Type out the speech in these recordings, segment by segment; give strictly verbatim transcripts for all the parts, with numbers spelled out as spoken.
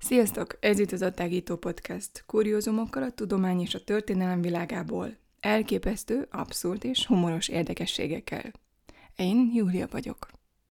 Sziasztok! Ez itt az Attágító Podcast. Kuriózumokkal a tudomány és a történelem világából. Elképesztő, abszurd és humoros érdekességekkel. Én Júlia vagyok.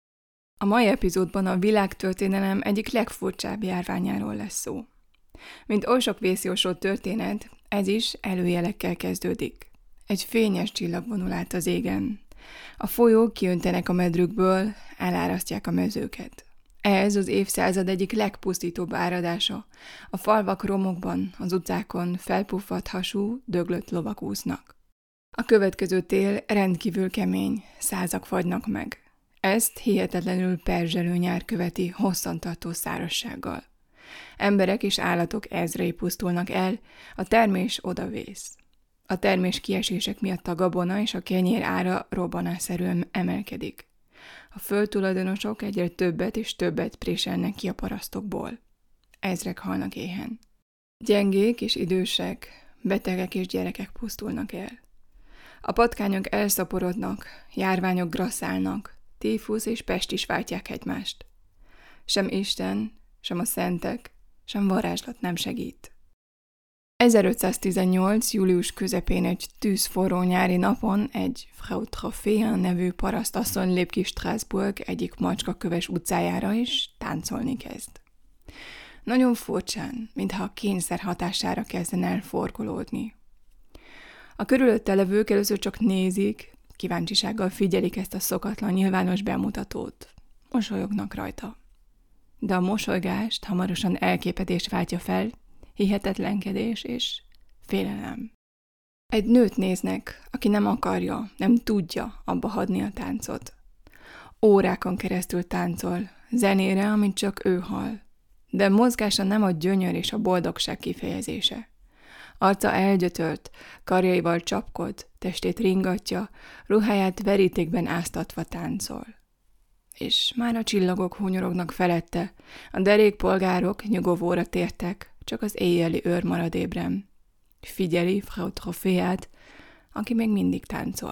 A mai epizódban a világtörténelem egyik legfurcsább járványáról lesz szó. Mint oly sok vészjósó történet, ez is előjelekkel kezdődik. Egy fényes csillag vonul át az égen. A folyók kijöntenek a medrükből, elárasztják a mezőket. Ez az évszázad egyik legpusztítóbb áradása. A falvak romokban, az utcákon felpuffadt hasú, döglött lovak úsznak. A következő tél rendkívül kemény, százak fagynak meg. Ezt hihetetlenül perzselő nyár követi hosszantartó szárazsággal. Emberek és állatok ezrei pusztulnak el, a termés odavész. A termés kiesések miatt a gabona és a kenyér ára robbanásszerűen emelkedik. A földtulajdonosok egyre többet és többet préselnek ki a parasztokból. Ezrek halnak éhen. Gyengék és idősek, betegek és gyerekek pusztulnak el. A patkányok elszaporodnak, járványok grasszálnak, tífusz és pest is váltják egymást. Sem Isten, sem a szentek, sem varázslat nem segít. ezerötszáztizennyolc. július közepén egy tűzforró nyári napon egy Frau Tropea nevű parasztasszony lép ki Strasbourg egyik macskaköves utcájára, és táncolni kezd. Nagyon furcsán, mintha a kényszer hatására kezden el forgolódni. A körülötte levők először csak nézik, kíváncsisággal figyelik ezt a szokatlan nyilvános bemutatót. Mosolyognak rajta. De a mosolygást hamarosan elképedés váltja fel, hihetetlenkedés és félelem. Egy nőt néznek, aki nem akarja, nem tudja abba hagyni a táncot. Órákon keresztül táncol, zenére, amit csak ő hall. De mozgása nem a gyönyör és a boldogság kifejezése. Arca elgyötört, karjaival csapkod, testét ringatja, ruháját verítékben áztatva táncol. És már a csillagok hunyorognak felette, a derék polgárok nyugovóra tértek, csak az éjjeli őr marad ébren. Figyeli Frau Tropéát, aki még mindig táncol.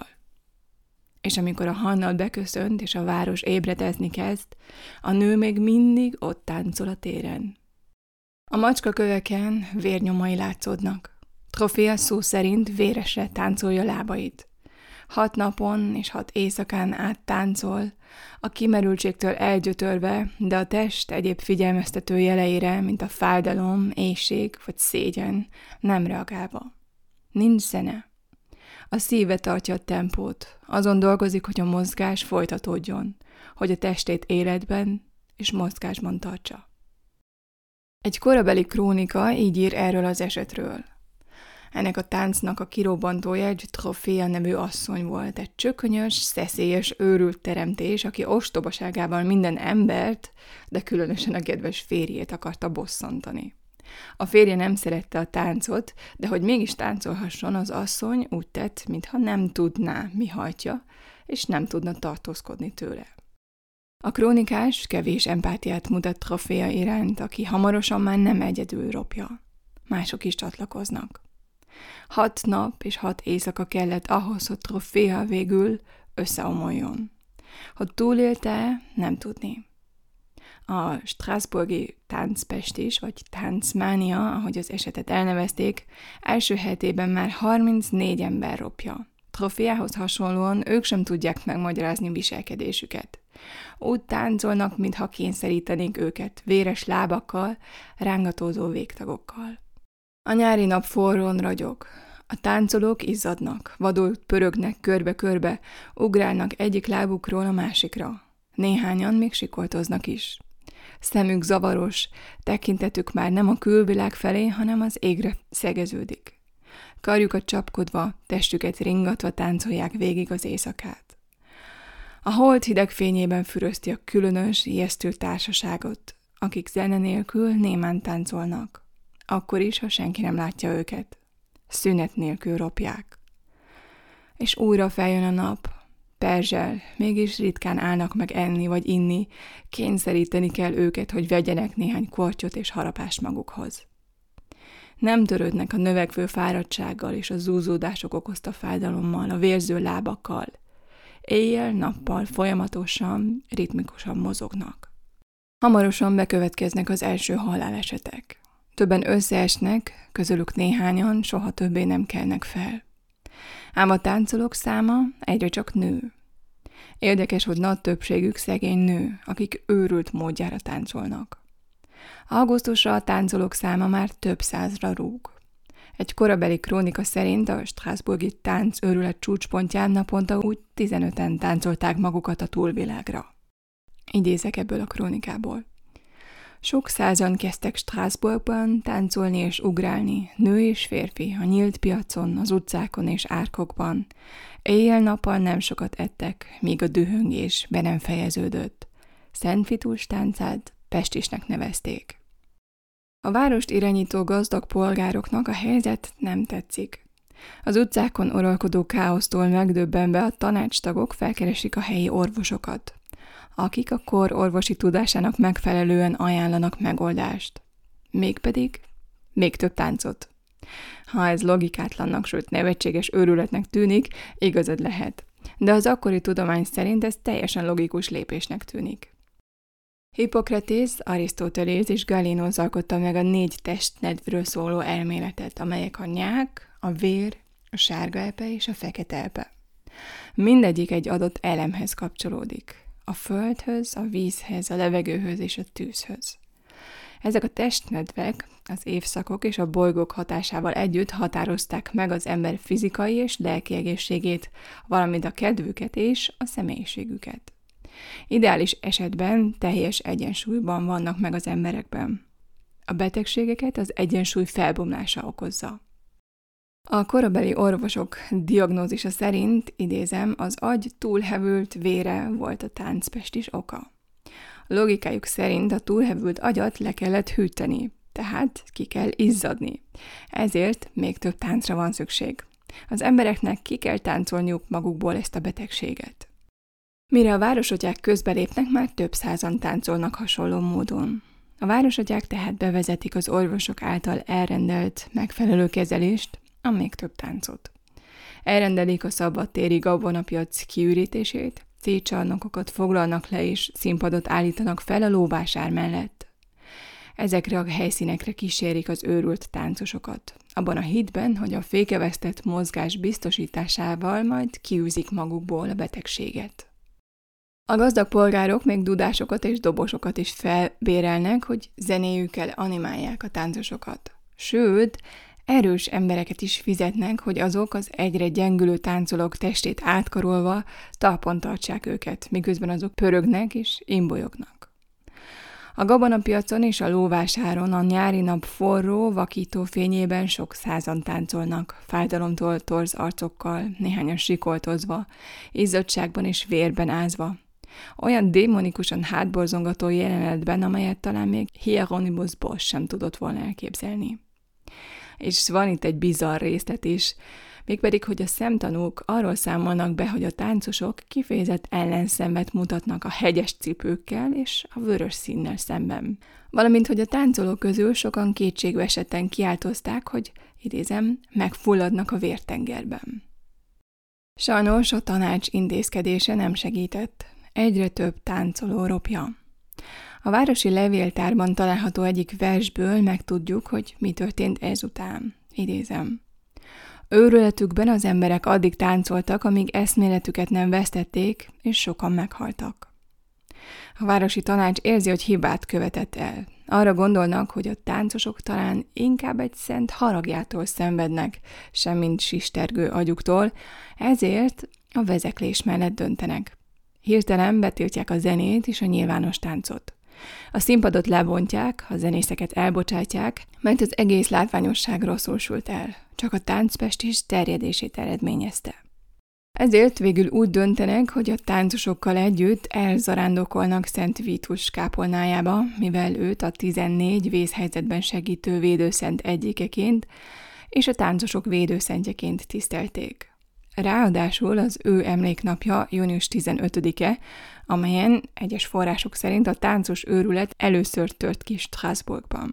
És amikor a hannal beköszönt, és a város ébredezni kezd, a nő még mindig ott táncol a téren. A macskaköveken vérnyomai látszódnak. Tropea szó szerint véresre táncolja lábait. Hat napon és hat éjszakán át táncol, a kimerültségtől elgyötörve, de a test egyéb figyelmeztető jeleire, mint a fájdalom, éhség vagy szégyen, nem reagálva. Nincs zene. A szíve tartja a tempót, azon dolgozik, hogy a mozgás folytatódjon, hogy a testét életben és mozgásban tartsa. Egy korabeli krónika így ír erről az esetről. Ennek a táncnak a kirobbantója egy Tropea nevű asszony volt, egy csökönyös, szeszélyes, őrült teremtés, aki ostobaságával minden embert, de különösen a kedves férjét akarta bosszantani. A férje nem szerette a táncot, de hogy mégis táncolhasson, az asszony úgy tett, mintha nem tudná, mi hajtja, és nem tudna tartózkodni tőle. A krónikás kevés empátiát mutat Tropea iránt, aki hamarosan már nem egyedül ropja. Mások is csatlakoznak. Hat nap és hat éjszaka kellett ahhoz, hogy Tropea végül összeomoljon. Hogy túlélte, nem tudni. A strasbourgi táncpestis, vagy táncmánia, ahogy az esetet elnevezték, első hetében már harmincnégy ember ropja. Tropéához hasonlóan ők sem tudják megmagyarázni viselkedésüket. Úgy táncolnak, mintha kényszerítenék őket véres lábakkal, rángatózó végtagokkal. A nyári nap forrón ragyog. A táncolók izzadnak, vadul pörögnek körbe-körbe, ugrálnak egyik lábukról a másikra. Néhányan még sikoltoznak is. Szemük zavaros, tekintetük már nem a külvilág felé, hanem az égre szegeződik. Karjukat csapkodva, testüket ringatva táncolják végig az éjszakát. A hold hideg fényében fürözti a különös, ijesztő társaságot, akik zene nélkül némán táncolnak. Akkor is, ha senki nem látja őket. Szünet nélkül ropják. És újra feljön a nap. Perzsel, mégis ritkán állnak meg enni vagy inni, kényszeríteni kell őket, hogy vegyenek néhány kortyot és harapást magukhoz. Nem törődnek a növekvő fáradtsággal és a zúzódások okozta fájdalommal, a vérző lábakkal. Éjjel-nappal folyamatosan, ritmikusan mozognak. Hamarosan bekövetkeznek az első halálesetek. Többen összeesnek, közülük néhányan soha többé nem kelnek fel. Ám a táncolók száma egyre csak nő. Érdekes, hogy nagy többségük szegény nő, akik őrült módjára táncolnak. Augusztusra a táncolók száma már több százra rúg. Egy korabeli krónika szerint a strasbourgi tánc őrület csúcspontján naponta úgy tizenöten táncolták magukat a túlvilágra. Idézek ebből a krónikából. Sok százan kezdtek Strasbourgban táncolni és ugrálni, nő és férfi, a nyílt piacon, az utcákon és árkokban. Éjjel-nappal nem sokat ettek, míg a dühöngés be nem fejeződött. Szent Vitus táncát pestisnek nevezték. A várost irányító gazdag polgároknak a helyzet nem tetszik. Az utcákon uralkodó káosztól megdöbbenve a tanácstagok felkeresik a helyi orvosokat, akik a kor orvosi tudásának megfelelően ajánlanak megoldást. Mégpedig még több táncot. Ha ez logikátlannak, sőt nevetséges őrületnek tűnik, igazad lehet. De az akkori tudomány szerint ez teljesen logikus lépésnek tűnik. Hippokratész, Arisztotelész és Galénosz alkotta meg a négy testnedvről szóló elméletet, amelyek a nyák, a vér, a sárga epe és a fekete epe. Mindegyik egy adott elemhez kapcsolódik. A földhöz, a vízhez, a levegőhöz és a tűzhöz. Ezek a testnedvek az évszakok és a bolygók hatásával együtt határozták meg az ember fizikai és lelki egészségét, valamint a kedvüket és a személyiségüket. Ideális esetben teljes egyensúlyban vannak meg az emberekben. A betegségeket az egyensúly felbomlása okozza. A korabeli orvosok diagnózisa szerint, idézem, az agy túlhevült vére volt a táncpestis oka. Logikájuk szerint a túlhevült agyat le kellett hűteni, tehát ki kell izzadni. Ezért még több táncra van szükség. Az embereknek ki kell táncolniuk magukból ezt a betegséget. Mire a városatyák közbelépnek, már több százan táncolnak hasonló módon. A városatyák tehát bevezetik az orvosok által elrendelt megfelelő kezelést, a még több táncot. Elrendelik a szabadtéri gabonapiac kiürítését, C-csarnokokat foglalnak le és színpadot állítanak fel a lóvásár mellett. Ezekre a helyszínekre kísérik az őrült táncosokat, abban a hitben, hogy a fékevesztett mozgás biztosításával majd kiűzik magukból a betegséget. A gazdag polgárok még dudásokat és dobosokat is felbérelnek, hogy zenéjükkel animálják a táncosokat. Sőt, erős embereket is fizetnek, hogy azok az egyre gyengülő táncolók testét átkarolva talpon tartsák őket, miközben azok pörögnek és imbolyognak. A gabonapiacon és a lóvásáron a nyári nap forró, vakító fényében sok százan táncolnak, fájdalomtól torz arcokkal, néhányan sikoltozva, izzadságban és vérben ázva. Olyan démonikusan hátborzongató jelenetben, amelyet talán még Hieronymus Bosch sem tudott volna elképzelni. És van itt egy bizarr részlet is, mégpedig, hogy a szemtanúk arról számolnak be, hogy a táncosok kifejezett ellenszenvet mutatnak a hegyes cipőkkel és a vörös színnel szemben. Valamint, hogy a táncolók közül sokan kétségbe esetten kiáltozták, hogy, idézem, megfulladnak a vértengerben. Sajnos a tanács intézkedése nem segített. Egyre több táncoló ropja. A városi levéltárban található egyik versből megtudjuk, hogy mi történt ezután. Idézem. Őrületükben az emberek addig táncoltak, amíg eszméletüket nem vesztették, és sokan meghaltak. A városi tanács érzi, hogy hibát követett el. Arra gondolnak, hogy a táncosok talán inkább egy szent haragjától szenvednek, semmint sistergő agyuktól, ezért a vezeklés mellett döntenek. Hirtelen betiltják a zenét és a nyilvános táncot. A színpadot lebontják, a zenészeket elbocsátják, mert az egész látványosság rosszul sült el, csak a táncpestis terjedését eredményezte. Ezért végül úgy döntenek, hogy a táncosokkal együtt elzarándokolnak Szent Vitus kápolnájába, mivel őt a tizennégy vészhelyzetben segítő védőszent egyikeként és a táncosok védőszentjeként tisztelték. Ráadásul az ő emléknapja június tizenötödike, amelyen egyes források szerint a táncos őrület először tört ki Strasbourgban.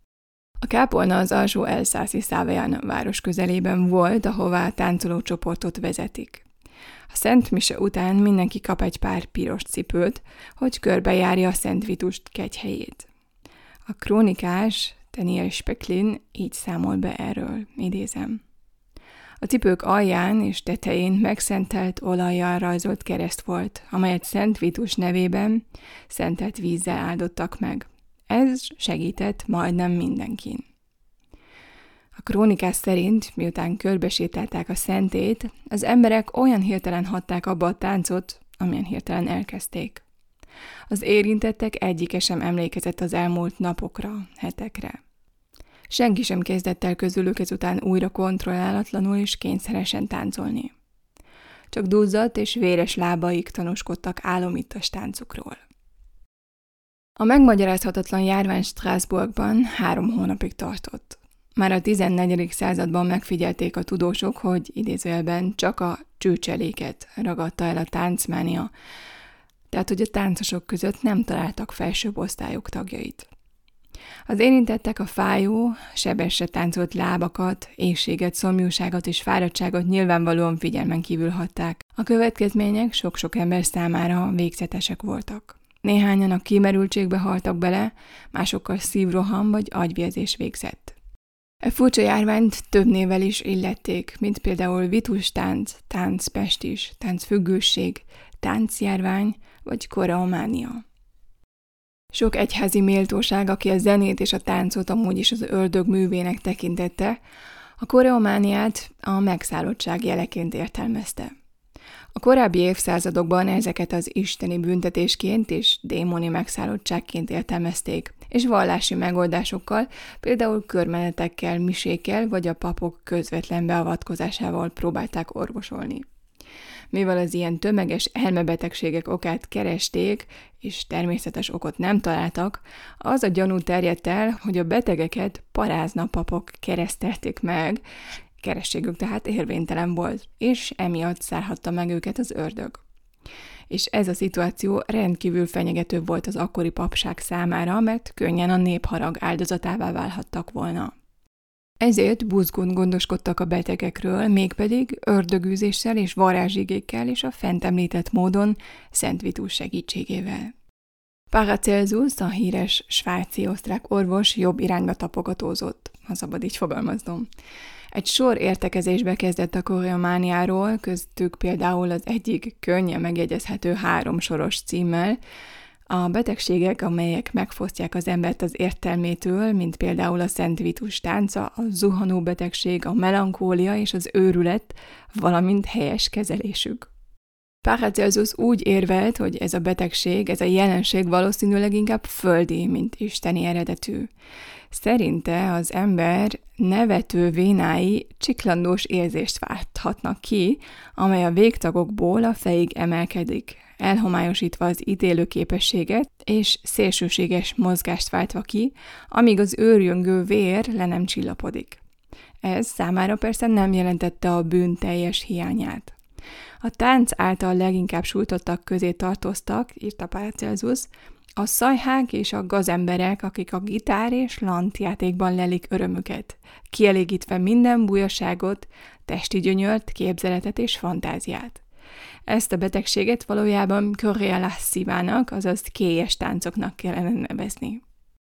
A kápolna az alsó elszászi Szávaján város közelében volt, ahová a táncoló csoportot vezetik. A Szent Mise után mindenki kap egy pár piros cipőt, hogy körbejárja a Szent Vitust kegyhelyét. A krónikás Daniel Speklin így számol be erről, idézem. A cipők alján és tetején megszentelt olajjal rajzolt kereszt volt, amelyet Szent Vitus nevében szentelt vízzel áldottak meg. Ez segített majdnem mindenkin. A krónikás szerint, miután körbesétálták a szentét, az emberek olyan hirtelen hagyták abba a táncot, amilyen hirtelen elkezdték. Az érintettek egyike sem emlékezett az elmúlt napokra, hetekre. Senki sem kezdett el közülük ezután újra kontrollálatlanul és kényszeresen táncolni. Csak duzzadt és véres lábaik tanúskodtak álomittas táncukról. A megmagyarázhatatlan járvány Strasbourgban három hónapig tartott. Már a tizennegyedik században megfigyelték a tudósok, hogy idézőjelben csak a csőcseléket ragadta el a táncmánia, tehát hogy a táncosok között nem találtak felsőbb osztályok tagjait. Az érintettek a fájó, sebesre táncolt lábakat, éhséget, szomjúságot és fáradtságot nyilvánvalóan figyelmen kívül hagyták. A következmények sok-sok ember számára végzetesek voltak. Néhányan a kimerültségbe haltak bele, másokkal szívroham vagy agyvérzés végzett. E furcsa járványt több névvel is illették, mint például vitustánc, táncpestis, táncfüggőség, táncjárvány vagy koreománia. Sok egyházi méltóság, aki a zenét és a táncot amúgy is az ördög művének tekintette, a koreomániát a megszállottság jeleként értelmezte. A korábbi évszázadokban ezeket az isteni büntetésként és démoni megszállottságként értelmezték, és vallási megoldásokkal, például körmenetekkel, misékkel vagy a papok közvetlen beavatkozásával próbálták orvosolni. Mivel az ilyen tömeges elmebetegségek okát keresték, és természetes okot nem találtak, az a gyanú terjedt el, hogy a betegeket parázna papok keresztelték meg, kerességük tehát érvénytelen volt, és emiatt szárhatta meg őket az ördög. És ez a szituáció rendkívül fenyegető volt az akkori papság számára, mert könnyen a népharag áldozatává válhattak volna. Ezért buzgón gondoskodtak a betegekről, mégpedig ördögűzéssel és varázsigékkel és a fent említett módon Szent Vitus segítségével. Paracelsus, a híres svájci-osztrák orvos jobb irányba tapogatózott, ha szabad így fogalmaznom. Egy sor értekezésbe kezdett a koreomániáról, köztük például az egyik könnyen megjegyezhető három soros címmel, a betegségek, amelyek megfosztják az embert az értelmétől, mint például a Szent Vitus tánca, a zuhanó betegség, a melankólia és az őrület, valamint helyes kezelésük. Paracelsus úgy érvelt, hogy ez a betegség, ez a jelenség valószínűleg inkább földi, mint isteni eredetű. Szerinte az ember nevető vénái csiklandós érzést válthatnak ki, amely a végtagokból a fejig emelkedik, elhomályosítva az ítélő képességet és szélsőséges mozgást váltva ki, amíg az őrjöngő vér le nem csillapodik. Ez számára persze nem jelentette a bűn teljes hiányát. A tánc által leginkább sújtottak közé tartoztak, írta Paracelsus, a szajhák és a gazemberek, akik a gitár és lantjátékban lelik örömüket, kielégítve minden bujaságot, testi gyönyört, képzeletet és fantáziát. Ezt a betegséget valójában chorea lascivának, azaz kélyes táncoknak kellene nevezni.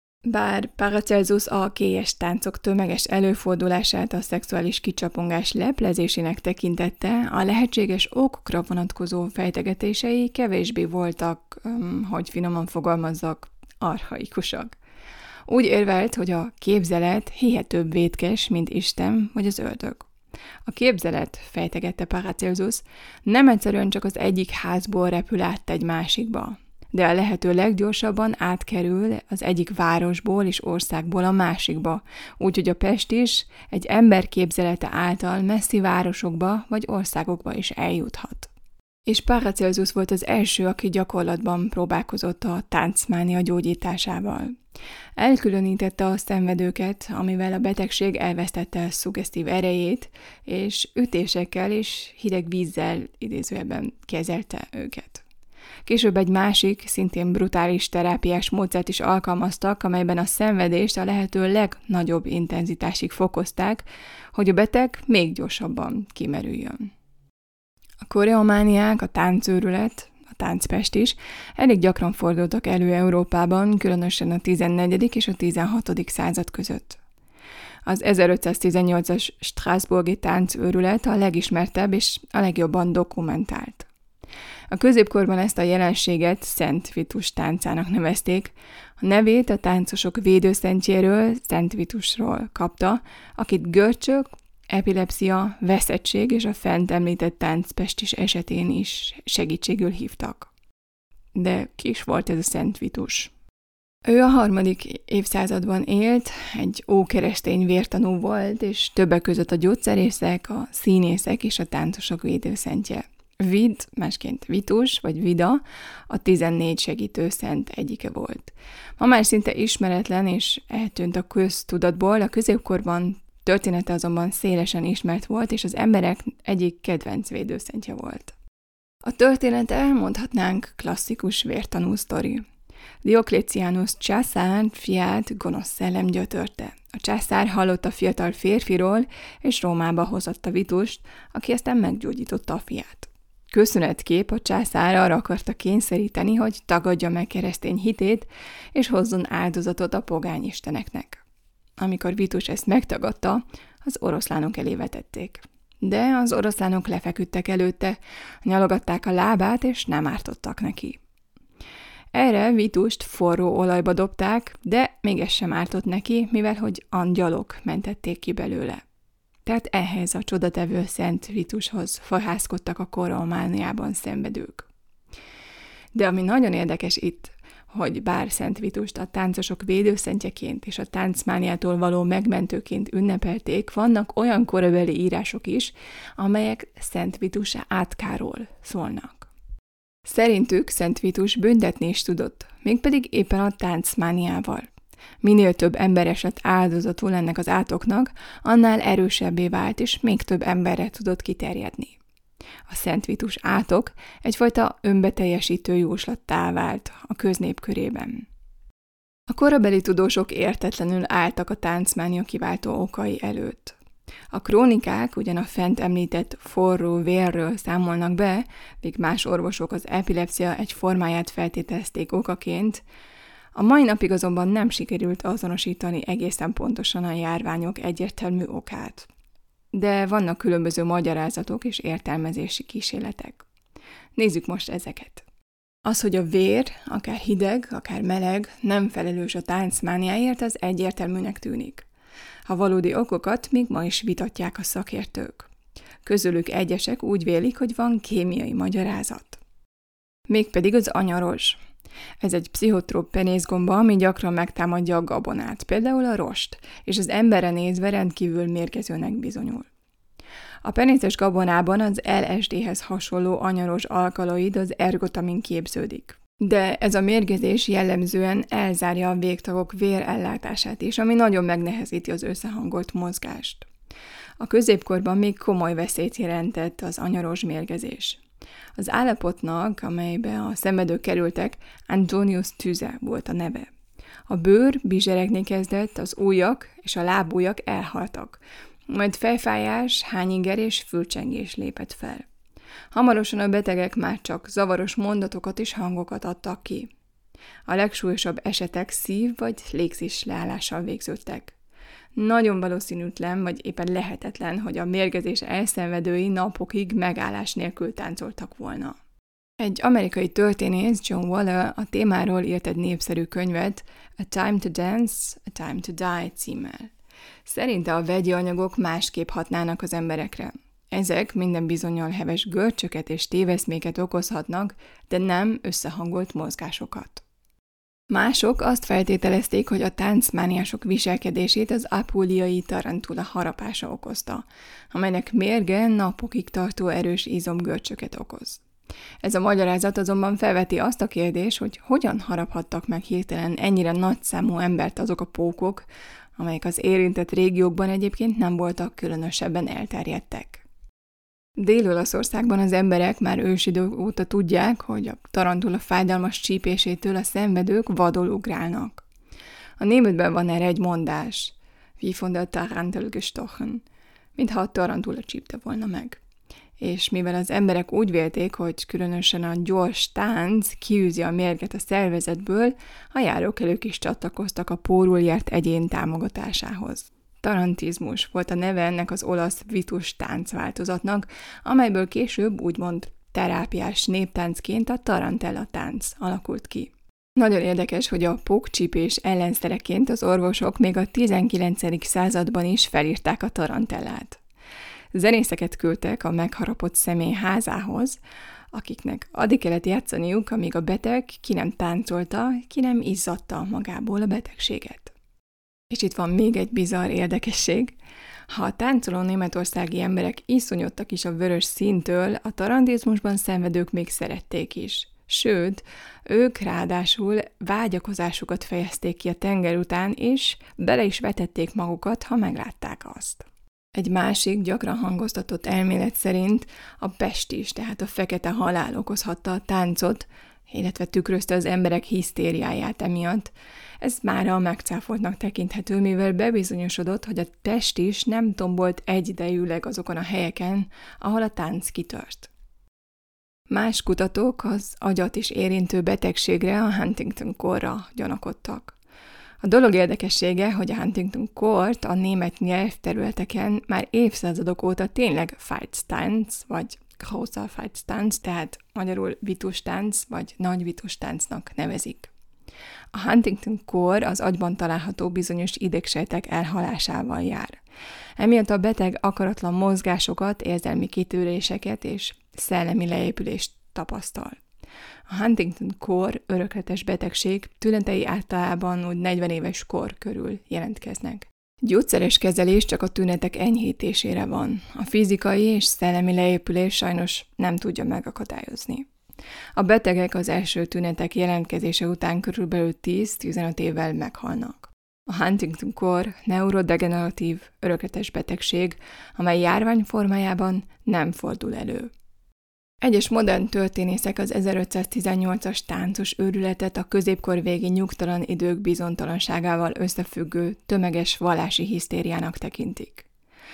Bár Paracelsus a kélyes táncok tömeges előfordulását a szexuális kicsapongás leplezésének tekintette, a lehetséges okokra vonatkozó fejtegetései kevésbé voltak, hogy finoman fogalmazzak, archaikusak. Úgy érvelt, hogy a képzelet hihetőbb vétkes, mint Isten vagy az ördög. A képzelet, fejtegette Paracelsus, nem egyszerűen csak az egyik házból repül át egy másikba, de a lehető leggyorsabban átkerül az egyik városból és országból a másikba, úgyhogy a pest is egy ember képzelete által messzi városokba vagy országokba is eljuthat. És Paracelsus volt az első, aki gyakorlatban próbálkozott a táncmánia gyógyításával. Elkülönítette a szenvedőket, amivel a betegség elvesztette a szuggesztív erejét, és ütésekkel és hideg vízzel idézőjelben kezelte őket. Később egy másik, szintén brutális terápiás módszert is alkalmaztak, amelyben a szenvedést a lehető legnagyobb intenzitásig fokozták, hogy a beteg még gyorsabban kimerüljön. A koreomániák, a táncőrület, a táncpest is elég gyakran fordultak elő Európában, különösen a tizennegyedik és a tizenhatodik század között. Az ezerötszáztizennyolcas strasbourgi táncőrület a legismertebb és a legjobban dokumentált. A középkorban ezt a jelenséget Szent Vitus táncának nevezték, a nevét a táncosok védőszentjéről, Szent Vitusról kapta, akit görcsök, epilepszia, veszettség és a fent említett táncpestis esetén is segítségül hívtak. De ki is volt ez a Szent Vitus? Ő a harmadik évszázadban élt, egy ókeresztény vértanú volt, és többek között a gyógyszerészek, a színészek és a táncosok védőszentje. Vid, másként Vitus, vagy Vida, a tizennégy segítő szent egyike volt. Ma már szinte ismeretlen és eltűnt a köztudatból, a középkorban története azonban szélesen ismert volt, és az emberek egyik kedvenc védőszentje volt. A története, mondhatnánk, klasszikus vértanú sztori. Diocletianus császár fiát gonosz szellem gyötörte. A császár hallott a fiatal férfiról, és Rómába hozatta Vitust, aki aztán meggyógyította a fiát. Köszönetkép a császár arra akarta kényszeríteni, hogy tagadja meg keresztény hitét, és hozzon áldozatot a pogány isteneknek. Amikor Vitus ezt megtagadta, az oroszlánok elé vetették. De az oroszlánok lefeküdtek előtte, nyalogatták a lábát, és nem ártottak neki. Erre Vitust forró olajba dobták, de még ez sem ártott neki, mivel hogy angyalok mentették ki belőle. Tehát ehhez a csodatevő Szent Vitushoz fahászkodtak a koreomániában szenvedők. De ami nagyon érdekes itt, hogy bár Szent Vitust a táncosok védőszentjeként és a táncmániától való megmentőként ünnepelték, vannak olyan korabeli írások is, amelyek Szent Vitus átkáról szólnak. Szerintük Szent Vitus büntetni is tudott, mégpedig éppen a táncmániával. Minél több ember esett áldozatul ennek az átoknak, annál erősebbé vált, és még több emberre tudott kiterjedni. A Szent Vitus átok egyfajta önbeteljesítő jóslattá vált a köznép körében. A korabeli tudósok értetlenül álltak a táncmánia kiváltó okai előtt. A krónikák ugyan a fent említett forró vérről számolnak be, míg más orvosok az epilepszia egy formáját feltételezték okaként, a mai napig azonban nem sikerült azonosítani egészen pontosan a járványok egyértelmű okát. De vannak különböző magyarázatok és értelmezési kísérletek. Nézzük most ezeket. Az, hogy a vér, akár hideg, akár meleg, nem felelős a táncmániáért, az egyértelműnek tűnik. A valódi okokat még ma is vitatják a szakértők. Közülük egyesek úgy vélik, hogy van kémiai magyarázat. Mégpedig az anyaros. Ez egy pszichotróp penészgomba, ami gyakran megtámadja a gabonát, például a rost, és az emberre nézve rendkívül mérgezőnek bizonyul. A penészes gabonában az el es dé-hez hasonló anyaros alkaloid, az ergotamin képződik. De ez a mérgezés jellemzően elzárja a végtagok vérellátását is, ami nagyon megnehezíti az összehangolt mozgást. A középkorban még komoly veszélyt jelentett az anyaros mérgezés. Az állapotnak, amelybe a szenvedők kerültek, Antonius tüze volt a neve. A bőr bizseregni kezdett, az ujjak és a lábujjak elhaltak, majd fejfájás, hányinger és fülcsengés lépett fel. Hamarosan a betegek már csak zavaros mondatokat és hangokat adtak ki. A legsúlyosabb esetek szív- vagy légzés leállással végződtek. Nagyon valószínűtlen, vagy éppen lehetetlen, hogy a mérgezés elszenvedői napokig megállás nélkül táncoltak volna. Egy amerikai történész, John Waller, a témáról írt egy népszerű könyvet, A Time to Dance, A Time to Die címmel. Szerinte a vegyi anyagok másképp hatnának az emberekre. Ezek minden bizonnyal heves görcsöket és téveszméket okozhatnak, de nem összehangolt mozgásokat. Mások azt feltételezték, hogy a táncmániások viselkedését az apuliai tarantula harapása okozta, amelynek mérge napokig tartó erős izomgörcsöket okoz. Ez a magyarázat azonban felveti azt a kérdést, hogy hogyan haraphattak meg hirtelen ennyire nagyszámú embert azok a pókok, amelyek az érintett régiókban egyébként nem voltak különösebben elterjedtek. Dél-Olaszországban az emberek már ősidők óta tudják, hogy a tarantula fájdalmas csípésétől a szenvedők vadul ugrálnak. A németben van erre egy mondás, wie von der Tarantel gestochen, mintha a tarantula csípte volna meg. és mivel az emberek úgy vélték, hogy különösen a gyors tánc kiűzi a mérget a szervezetből, a járókelők is csatlakoztak a pórul járt egyén támogatásához. Tarantizmus volt a neve ennek az olasz vitus táncváltozatnak, amelyből később úgymond terápiás néptáncként a tarantella tánc alakult ki. Nagyon érdekes, hogy a pókcsípés ellenszereként az orvosok még a tizenkilencedik században is felírták a tarantellát. Zenészeket küldtek a megharapott személy házához, akiknek addig kellett játszaniuk, amíg a beteg ki nem táncolta, ki nem izzadta magából a betegséget. És itt van még egy bizarr érdekesség. Ha a táncoló németországi emberek iszonyodtak is a vörös színtől, a tarantizmusban szenvedők még szerették is. Sőt, ők ráadásul vágyakozásukat fejezték ki a tenger után, és bele is vetették magukat, ha meglátták azt. Egy másik, gyakran hangoztatott elmélet szerint a pestis, tehát a fekete halál okozhatta a táncot, illetve tükrözte az emberek hisztériáját emiatt. Ez mára megcáfoltnak tekinthető, mivel bebizonyosodott, hogy a pestis nem tombolt egyidejűleg azokon a helyeken, ahol a tánc kitört. Más kutatók az agyat is érintő betegségre, a Huntington-kórra gyanakodtak. A dolog érdekessége, hogy a Huntington-kórt a német nyelvterületeken már évszázadok óta tényleg Veitstanz, vagy Großer Veitstanz, tehát magyarul vitustánc, vagy nagy vitustáncnak nevezik. A Huntington-kór az agyban található bizonyos idegsejtek elhalásával jár. Emiatt a beteg akaratlan mozgásokat, érzelmi kitöréseket és szellemi leépülést tapasztal. A Huntington-kór örökletes betegség, tünetei általában úgy negyven éves kor körül jelentkeznek. Gyógyszeres kezelés csak a tünetek enyhítésére van. A fizikai és szellemi leépülés sajnos nem tudja megakadályozni. A betegek az első tünetek jelentkezése után körülbelül tíz-tizenöt évvel meghalnak. A Huntington-kór neurodegeneratív örökletes betegség, amely járvány formájában nem fordul elő. Egyes modern történészek az ezerötszáztizennyolcas táncos őrületet a középkor végi nyugtalan idők bizonytalanságával összefüggő tömeges vallási hisztériának tekintik.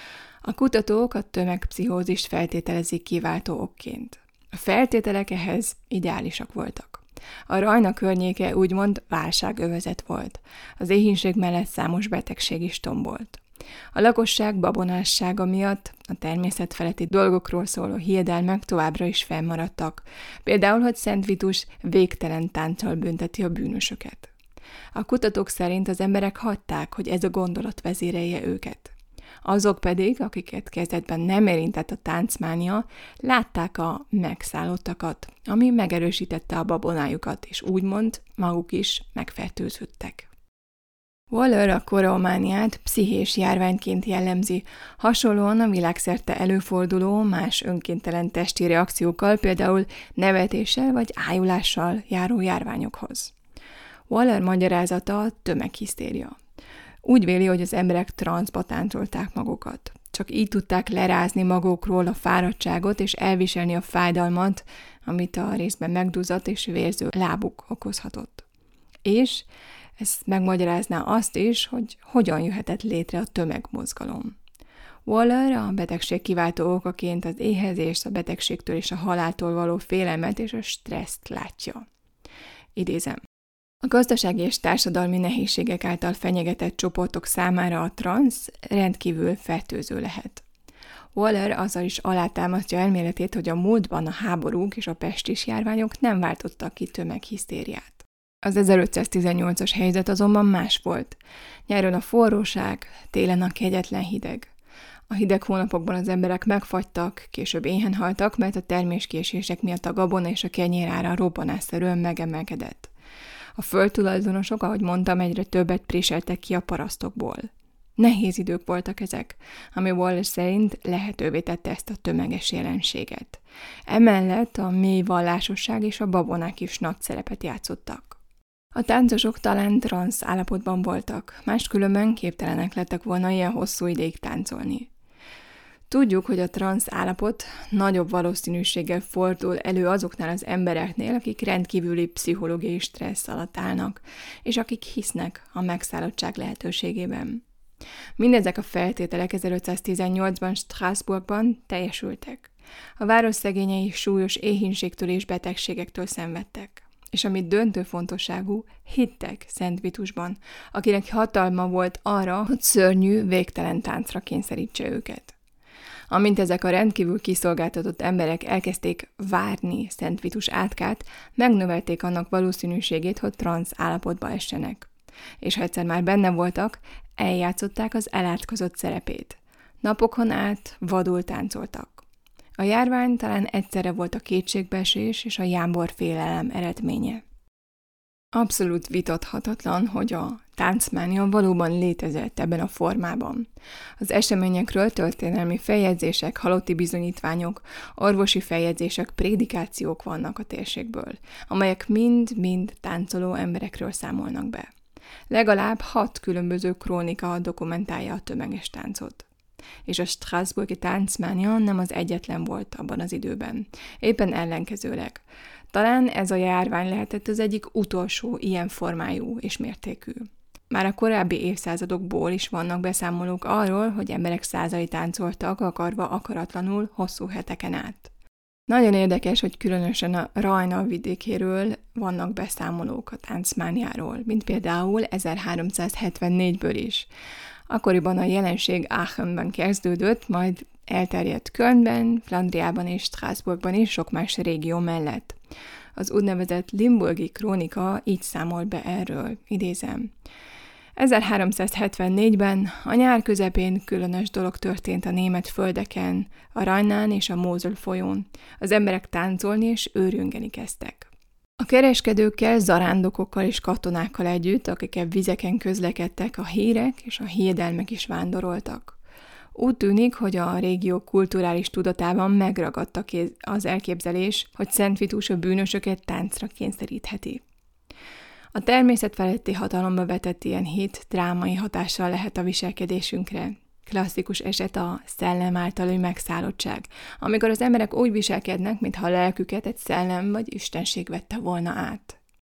A kutatók a tömegpszichózist feltételezik kiváltó okként. A feltételek ehhez ideálisak voltak. A Rajna környéke úgymond válságövezet volt. Az éhínség mellett számos betegség is tombolt. A lakosság babonássága miatt a természet feletti dolgokról szóló hiedelmek továbbra is fennmaradtak, például, hogy Szent Vitus végtelen tánccal bünteti a bűnösöket. A kutatók szerint az emberek hagyták, hogy ez a gondolat vezérelje őket. Azok pedig, akiket kezdetben nem érintett a táncmánia, látták a megszállottakat, ami megerősítette a babonájukat, és úgymond maguk is megfertőződtek. Waller a koreomániát pszichés járványként jellemzi, hasonlóan a világszerte előforduló más önkéntelen testi reakciókkal, például nevetéssel vagy ájulással járó járványokhoz. Waller magyarázata a tömeghisztéria. Úgy véli, hogy az emberek transzba táncolták magukat. Csak így tudták lerázni magukról a fáradtságot és elviselni a fájdalmat, amit a részben megduzzadt és vérző lábuk okozhatott. És ez megmagyarázná azt is, hogy hogyan jöhetett létre a tömegmozgalom. Waller a betegség kiváltó okaként az éhezést, a betegségtől és a haláltól való félelmet és a stresszt látja. Idézem. A gazdasági és társadalmi nehézségek által fenyegetett csoportok számára a transz rendkívül fertőző lehet. Waller azzal is alátámasztja elméletét, hogy a múltban a háborúk és a pestis járványok nem váltottak ki tömeghisztériát. Az ezerötszáztizennyolcas helyzet azonban más volt. Nyáron a forróság, télen a kegyetlen hideg. A hideg hónapokban az emberek megfagytak, később éhen haltak, mert a terméskésések miatt a gabona és a kenyér ára robbanásszerűen megemelkedett. A földtulajdonosok, ahogy mondtam, egyre többet préseltek ki a parasztokból. Nehéz idők voltak ezek, ami Waller szerint lehetővé tette ezt a tömeges jelenséget. Emellett a mély vallásosság és a babonák is nagy szerepet játszottak. A táncosok talán transz állapotban voltak, máskülönben képtelenek lettek volna ilyen hosszú ideig táncolni. Tudjuk, hogy a transz állapot nagyobb valószínűséggel fordul elő azoknál az embereknél, akik rendkívüli pszichológiai stressz alatt állnak, és akik hisznek a megszállottság lehetőségében. Mindezek a feltételek ezerötszáztizennyolcban Strasbourgban teljesültek. A város szegényei súlyos éhínségtől és betegségektől szenvedtek. És amit döntő fontosságú, hittek Szent Vitusban, akinek hatalma volt arra, hogy szörnyű, végtelen táncra kényszerítse őket. Amint ezek a rendkívül kiszolgáltatott emberek elkezdték várni Szent Vitus átkát, megnövelték annak valószínűségét, hogy transz állapotba essenek. És ha egyszer már benne voltak, eljátszották az elátkozott szerepét. Napokon át vadul táncoltak. A járvány talán egyszerre volt a kétségbeesés és a jámbor félelem eredménye. Abszolút vitathatatlan, hogy a táncmánia valóban létezett ebben a formában. Az eseményekről történelmi feljegyzések, halotti bizonyítványok, orvosi feljegyzések, prédikációk vannak a térségből, amelyek mind-mind táncoló emberekről számolnak be. Legalább hat különböző krónika dokumentálja a tömeges táncot. És a strasbourgi táncmánia nem az egyetlen volt abban az időben. Éppen ellenkezőleg. Talán ez a járvány lehetett az egyik utolsó ilyen formájú és mértékű. Már a korábbi évszázadokból is vannak beszámolók arról, hogy emberek százai táncoltak akarva akaratlanul hosszú heteken át. Nagyon érdekes, hogy különösen a Rajna vidékéről vannak beszámolók a táncmániáról, mint például ezerháromszázhetvennégy-ből is. Akkoriban a jelenség Aachenben kezdődött, majd elterjedt Kölnben, Flandriában és Strasbourgban is sok más régió mellett. Az úgynevezett Limburgi krónika így számol be erről, idézem. ezerháromszázhetvennégyben a nyár közepén különös dolog történt a német földeken, a Rajnán és a Mosel folyón. Az emberek táncolni és őrjöngeni kezdtek. A kereskedőkkel, zarándokokkal és katonákkal együtt, akik vizeken közlekedtek, a hírek és a hiedelmek is vándoroltak. Úgy tűnik, hogy a régió kulturális tudatában megragadta az elképzelés, hogy Szent Vitus a bűnösöket táncra kényszerítheti. A természet feletti hatalomba vetett ilyen hit drámai hatással lehet a viselkedésünkre. Klasszikus eset a szellem általi megszállottság, amikor az emberek úgy viselkednek, mintha a lelküket egy szellem vagy istenség vette volna át.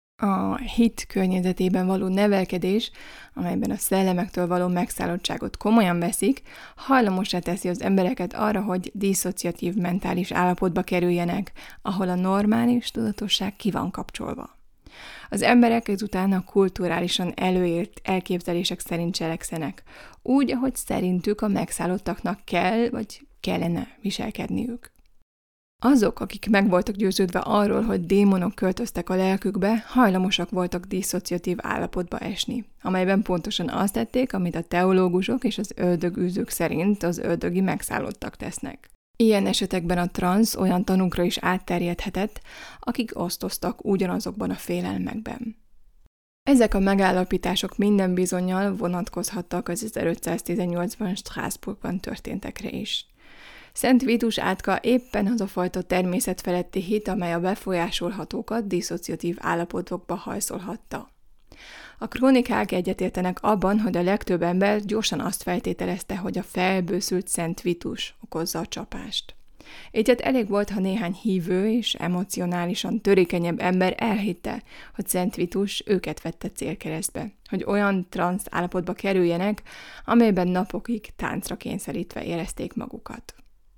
A hit környezetében való nevelkedés, amelyben a szellemektől való megszállottságot komolyan veszik, hajlamosá teszi az embereket arra, hogy diszociatív mentális állapotba kerüljenek, ahol a normális tudatosság ki van kapcsolva. Az emberek ezután a kulturálisan előírt elképzelések szerint cselekszenek, úgy, ahogy szerintük a megszállottaknak kell, vagy kellene viselkedniük. Azok, akik meg voltak győződve arról, hogy démonok költöztek a lelkükbe, hajlamosak voltak diszociatív állapotba esni, amelyben pontosan azt tették, amit a teológusok és az ördögűzők szerint az ördögi megszállottak tesznek. Ilyen esetekben a transz olyan tanúkra is átterjedhetett, akik osztoztak ugyanazokban a félelmekben. Ezek a megállapítások minden bizonnyal vonatkozhattak az ezerötszáztizennyolcban Strasbourgban történtekre is. Szent Vitus átka éppen az a fajta természetfeletti hit, amely a befolyásolhatókat diszociatív állapotokba hajszolhatta. A krónikák egyetértenek abban, hogy a legtöbb ember gyorsan azt feltételezte, hogy a felbőszült Szent Vitus okozza a csapást. Így hát elég volt, ha néhány hívő és emocionálisan törékenyebb ember elhitte, hogy Szent Vitus őket vette célkeresztbe, hogy olyan transz állapotba kerüljenek, amelyben napokig táncra kényszerítve érezték magukat.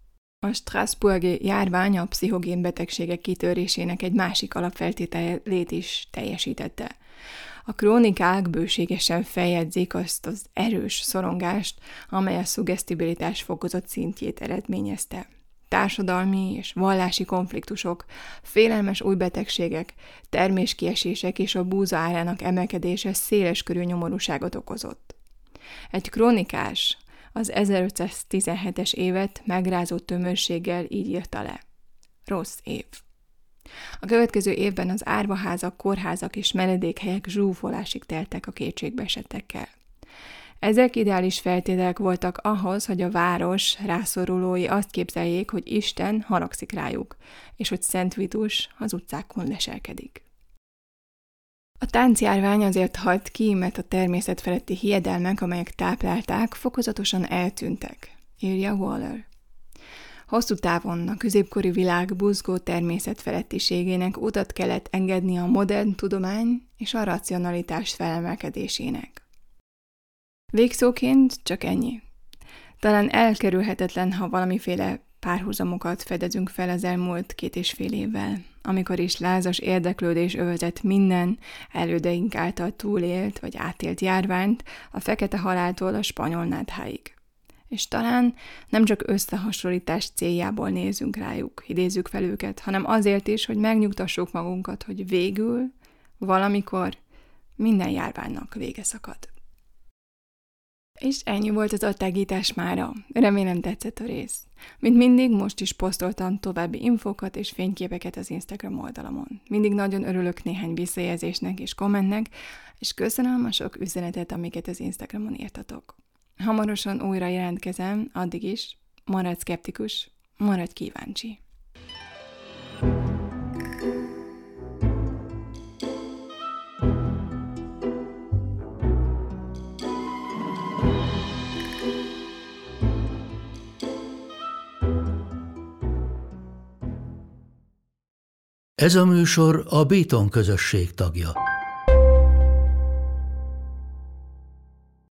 A strasbourgi járvány a pszichogén betegségek kitörésének egy másik alapfeltételét is teljesítette. A krónikák bőségesen feljegyzik azt az erős szorongást, amely a szuggesztibilitás fokozott szintjét eredményezte. Társadalmi és vallási konfliktusok, félelmes új betegségek, terméskiesések és a búza árának emelkedése széleskörű nyomorúságot okozott. Egy krónikás az ezerötszáztizenhetes évet megrázó tömörséggel így írta le. Rossz év. A következő évben az árvaházak, kórházak és menedékhelyek zsúfolásig teltek a kétségbeesettekkel. Ezek ideális feltételek voltak ahhoz, hogy a város rászorulói azt képzeljék, hogy Isten haragszik rájuk, és hogy Szent Vitus az utcákon leselkedik. A táncjárvány azért halt ki, mert a természet feletti hiedelmek, amelyek táplálták, fokozatosan eltűntek, írja Waller. Hosszú távon a középkori világ buzgó természetfelettiségének utat kellett engedni a modern tudomány és a racionalitás felemelkedésének. Végszóként csak ennyi. Talán elkerülhetetlen, ha valamiféle párhuzamokat fedezünk fel az elmúlt két és fél évvel, amikor is lázas érdeklődés övezett minden elődeink által túlélt vagy átélt járványt a fekete haláltól a spanyol nátháig. És talán nem csak összehasonlítás céljából nézzünk rájuk, idézzük fel őket, hanem azért is, hogy megnyugtassuk magunkat, hogy végül, valamikor minden járványnak vége szakad. És ennyi volt az agytágítás mára. Remélem tetszett a rész. Mint mindig, most is posztoltam további infókat és fényképeket az Instagram oldalamon. Mindig nagyon örülök néhány visszajelzésnek és kommentnek, és köszönöm a sok üzenetet, amiket az Instagramon írtatok. Hamarosan újra jelentkezem, addig is maradj szkeptikus, maradj kíváncsi. Ez a műsor a Béton közösség tagja.